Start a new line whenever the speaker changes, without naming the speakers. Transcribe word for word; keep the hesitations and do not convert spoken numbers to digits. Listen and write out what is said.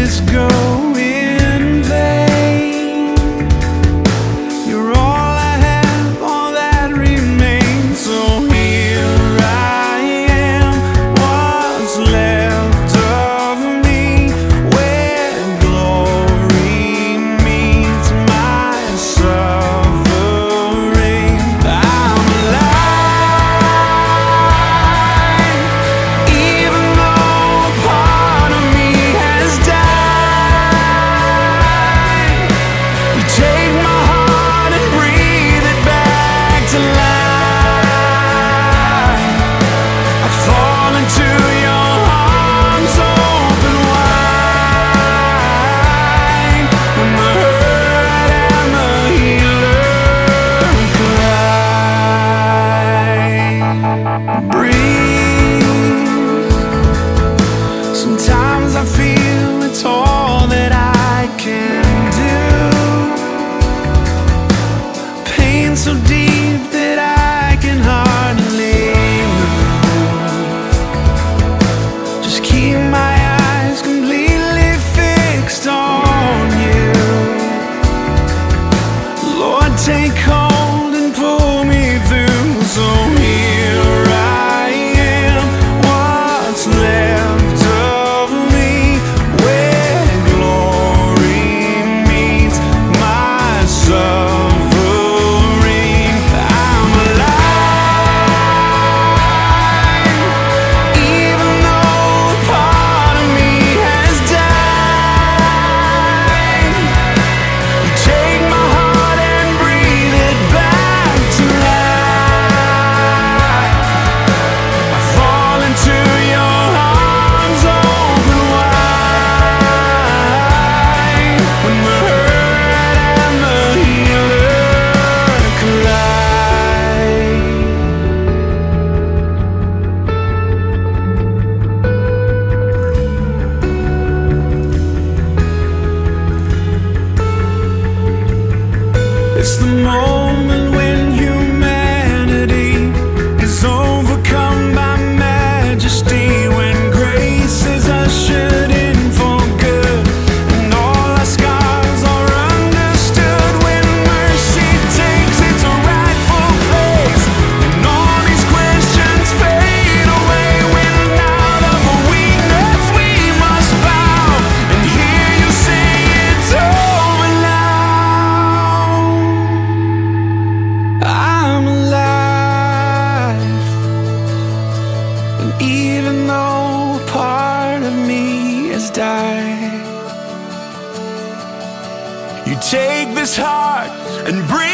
this go in vain. You're all I have, all that remains. So here I am, what's left of me, where glory meets my suffering. I'm alive, even though a part of me has died. You take my heart and breathe it back to life. I fall into your arms open wide, when the hurt and the healer collide. Breathe. Sometimes I feel it's all that I can do. Pain so deep that I can hardly move. Just keep my eyes completely fixed on you. Lord, take hold and pull me through. So here I am, what's left of me, where glory meets my suffering. I'm alive, even though a part of me has died. You take my heart and breathe it back to life. I fall into your arms open wide, when the hurt and the healer collide. It's the moment when humanity is overcome by majesty, when grace is ushered in for good, and all our scars are understood, when mercy takes its rightful place, and all these questions fade away, when out of our weakness we must bow and hear you say it's over now. I'm alive, and even though a part of me has died, you take this heart and bring